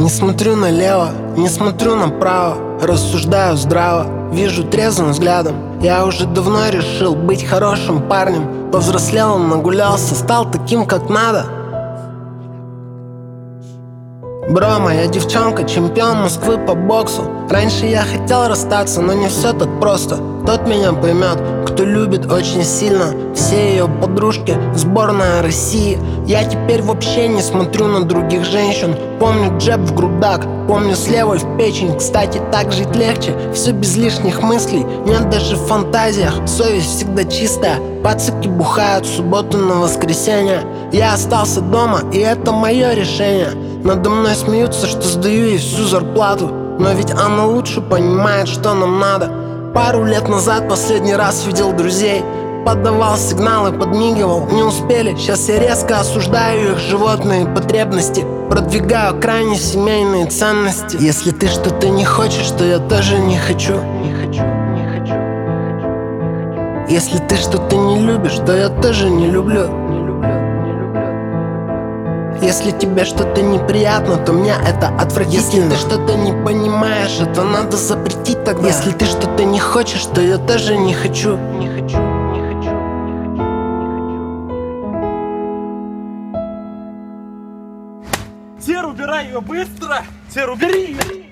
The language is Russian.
Не смотрю налево, не смотрю направо, рассуждаю здраво, вижу трезвым взглядом. Я уже давно решил быть хорошим парнем. Повзрослел, нагулялся, стал таким, как надо. Бро, моя девчонка, чемпион Москвы по боксу. Раньше я хотел расстаться, но не все так просто. Тот меня поймет, кто любит очень сильно. Все ее подружки, сборная России. Я теперь вообще не смотрю на других женщин. Помню джеб в грудак, помню с левой в печень. Кстати, так жить легче, все без лишних мыслей. Нет даже в фантазиях, совесть всегда чистая. Пацаки бухают в субботу на воскресенье. Я остался дома, и это мое решение. Надо мной смеются, что сдаю ей всю зарплату. Но ведь она лучше понимает, что нам надо. Пару лет назад последний раз видел друзей. Подавал сигналы, подмигивал, не успели. Сейчас я резко осуждаю их животные потребности. Продвигаю крайне семейные ценности. Если ты что-то не хочешь, то я тоже не хочу. Если ты что-то не любишь, то я тоже не люблю. Если тебе что-то неприятно, то мне это отвратительно. Если ты что-то не понимаешь, это надо запретить тогда. Если ты что-то не хочешь, то я тоже не хочу. Тер, убирай ее быстро! Тер, убери ее!